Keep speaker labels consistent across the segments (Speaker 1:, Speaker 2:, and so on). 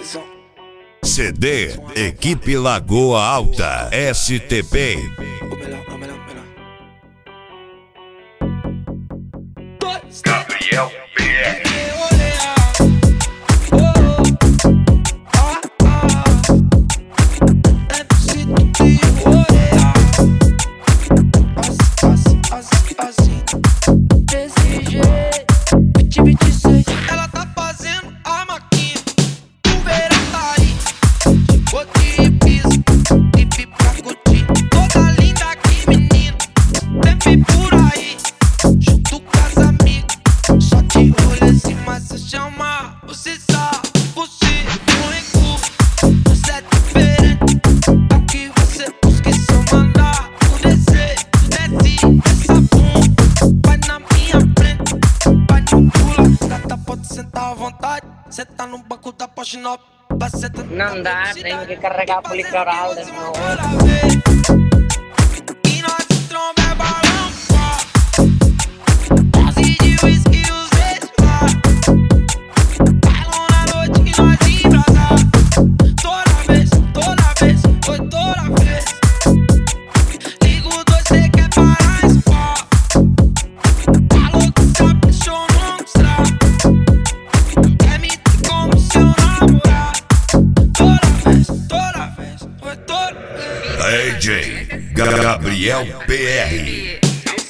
Speaker 1: visão.
Speaker 2: CD Equipe Lagoa Alta STP.
Speaker 1: O melhor.
Speaker 2: Gabriel PR.
Speaker 1: Ela tá fazendo a maquinha, o verão tá aí. Vou de piso, e pra curtir. Toda linda aqui, menina, sempre por aí. Junto com as amigas, só te olho assim, mas se chamar, você sabe, você não recuo. Você é diferente, é o que você busca. E se eu mandar o desejo, desce essa bunda, vai na minha frente, vai no pula. Gata, pode sentar à vontade, senta no banco da Porsche 9.
Speaker 3: Não dá, tenho que carregar o litoral de novo.
Speaker 1: E nosso tromba é balão, dose de whisky e os ex-lá. Bailão na noite que nós embrasar. Toda vez, foi toda vez. Ligo dois, cê quer parar esse pó. Falou que se apaixonou no estrago. Quer me ter como seu namorado. Toda vez, foi toda vez.
Speaker 2: DJ Gabriel PR.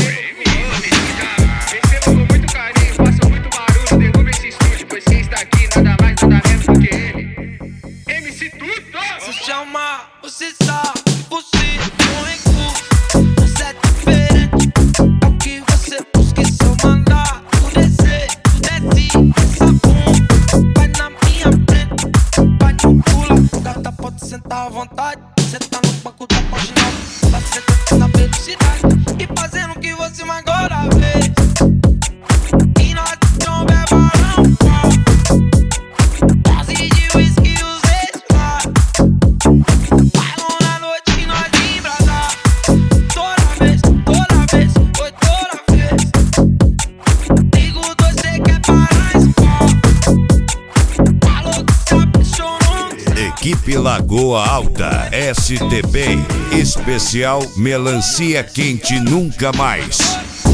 Speaker 4: Recebo com muito carinho, façam muito barulho, derruba esse estúdio, pois quem está aqui nada mais, nada menos do que ele, MC Tudo!
Speaker 1: Se chamar, você sabe, você não recusa. Você é diferente, é o que você busca. E se eu mandar o desejo, desce essa bunda, vai na minha frente, vai no pula. Gata, pode sentar à vontade, senta no banco da Porsche 9. Tá sentando na velocidade e fazendo o que você mais gosta vez. E nós tromba é balão, dose de whisky e os ex-lá. Bailão na noite que nós embrasar. Toda vez, foi toda vez. Ligo dois, cê quer parar esse pó. Falou que se apaixonou.
Speaker 2: Equipe Lagoa Alta STP. Especial Melancia Quente Nunca Mais.